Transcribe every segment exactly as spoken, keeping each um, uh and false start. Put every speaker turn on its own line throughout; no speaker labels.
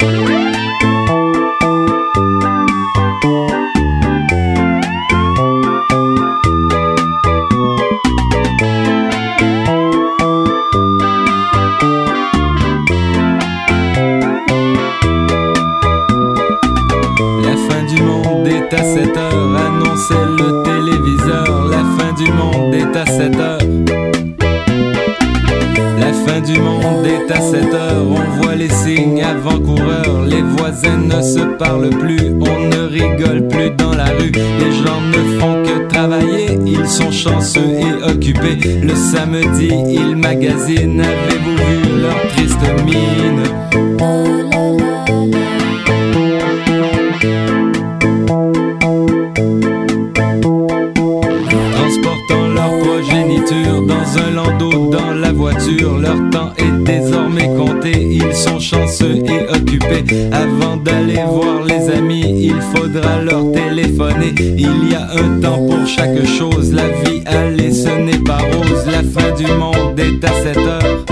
À sept heures, annonçait le téléviseur. La fin du monde est à sept heures. La fin du monde est à sept heures. On voit les signes avant-coureurs. Les voisins ne se parlent plus. On ne rigole plus dans la rue. Les gens ne font que travailler. Ils sont chanceux et occupés. Le samedi, ils magasinent. Avez-vous vu leur triste mine? Dans un landau, dans la voiture, leur temps est désormais compté. Ils sont chanceux et occupés. Avant d'aller voir les amis, il faudra leur téléphoner. Il y a un temps pour chaque chose. La vie, allez, ce n'est pas rose. La fin du monde est à sept heures.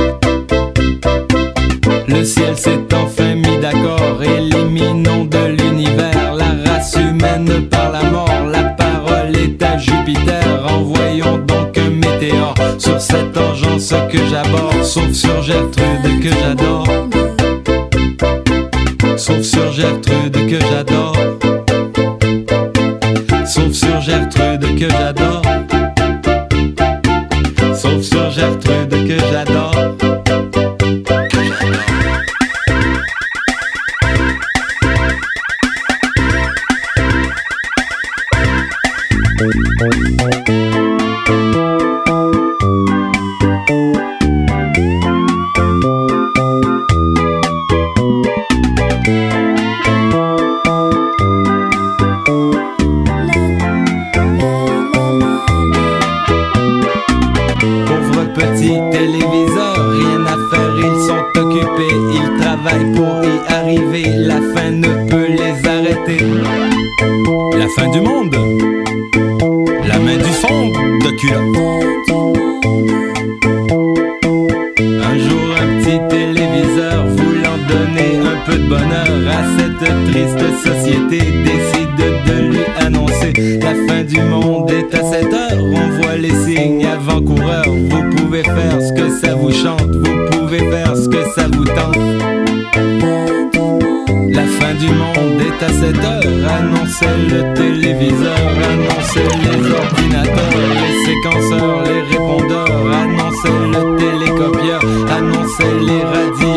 Le ciel s'est enfin mis d'accord. Éliminons de l'univers la race humaine par la mort. La parole est à Jupiter. Envoyons donc un météore sur cette engeance que j'aborde. Sauf sur Gertrude que j'adore. Sauf sur Gertrude que j'adore. Sauf sur Gertrude que j'adore. Sauf sur Gertrude que j'adore. Petit téléviseur, rien à faire, ils sont occupés. Ils travaillent pour y arriver. La fin ne peut les arrêter. La fin du monde, la main du fond de culotte. Un jour un petit téléviseur voulant donner un peu de bonheur à cette triste société décide de lui annoncer: la fin du monde est à sept heures. On voit les signes avant-coureurs. Vous pouvez faire ce que ça vous chante. Vous pouvez faire ce que ça vous tente. La fin du monde est à sept heures. Annonçait le téléviseur. Annonçait les ordinateurs, les séquenceurs, les répondeurs. Annonçait le télécopieur. Annonçait les radios.